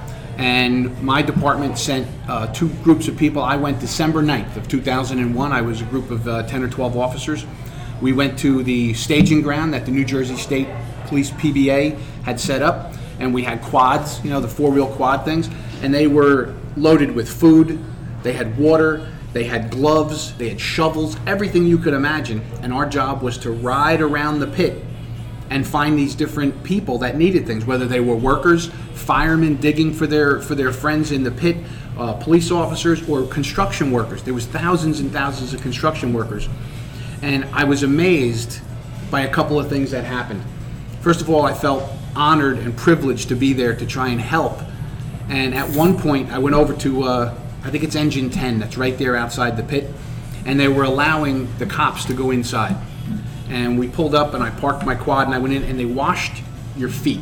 And my department sent 2 groups of people. I went December 9th of 2001. I was a group of 10 or 12 officers. We went to the staging ground that the New Jersey State Police PBA had set up, and we had quads, the 4-wheel quad things, and they were loaded with food. They had water, they had gloves, they had shovels, everything you could imagine. And our job was to ride around the pit and find these different people that needed things, whether they were workers, firemen digging for their friends in the pit, police officers, or construction workers. There was thousands and thousands of construction workers. And I was amazed by a couple of things that happened. First of all, I felt honored and privileged to be there to try and help. And at one point, I went over to, I think it's Engine 10, that's right there outside the pit, and they were allowing the cops to go inside. And we pulled up, and I parked my quad, and I went in, and they washed your feet.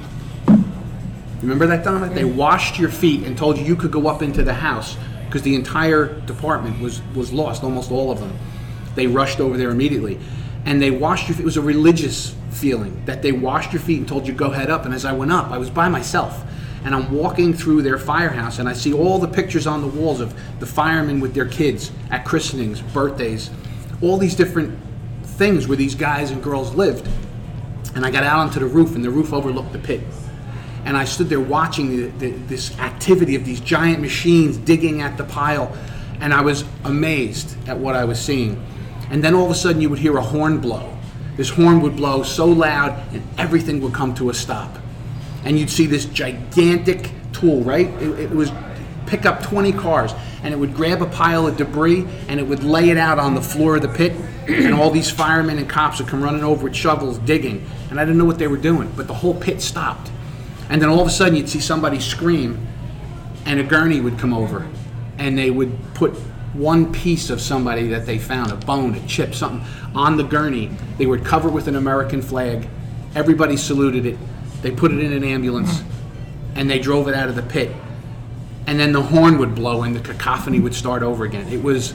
Remember that, Donna? They washed your feet and told you could go up into the house because the entire department was lost, almost all of them. They rushed over there immediately. And they washed your feet. It was a religious feeling that they washed your feet and told you go head up. And as I went up, I was by myself. And I'm walking through their firehouse, and I see all the pictures on the walls of the firemen with their kids at christenings, birthdays, all these different things where these guys and girls lived. And I got out onto the roof, and the roof overlooked the pit. And I stood there watching this activity of these giant machines digging at the pile, and I was amazed at what I was seeing. And then all of a sudden you would hear a horn blow. This horn would blow so loud, and everything would come to a stop. And you'd see this gigantic tool, right? It was pick up 20 cars, and it would grab a pile of debris, and it would lay it out on the floor of the pit, and all these firemen and cops would come running over with shovels, digging. And I didn't know what they were doing, but the whole pit stopped. And then all of a sudden you'd see somebody scream, and a gurney would come over, and they would put one piece of somebody that they found, a bone, a chip, something, on the gurney. They would cover it with an American flag. Everybody saluted it. They put it in an ambulance, and they drove it out of the pit. And then the horn would blow, and the cacophony would start over again. It was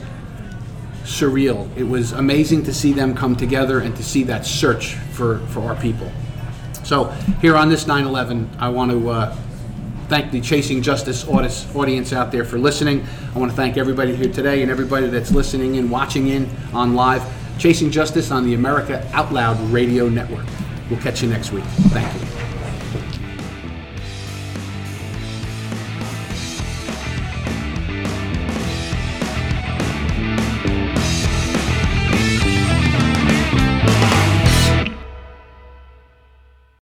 surreal. It was amazing to see them come together and to see that search for our people. So here on this 9/11, I want to thank the Chasing Justice audience out there for listening. I want to thank everybody here today and everybody that's listening in, watching in on live. Chasing Justice on the America Out Loud Radio Network. We'll catch you next week. Thank you.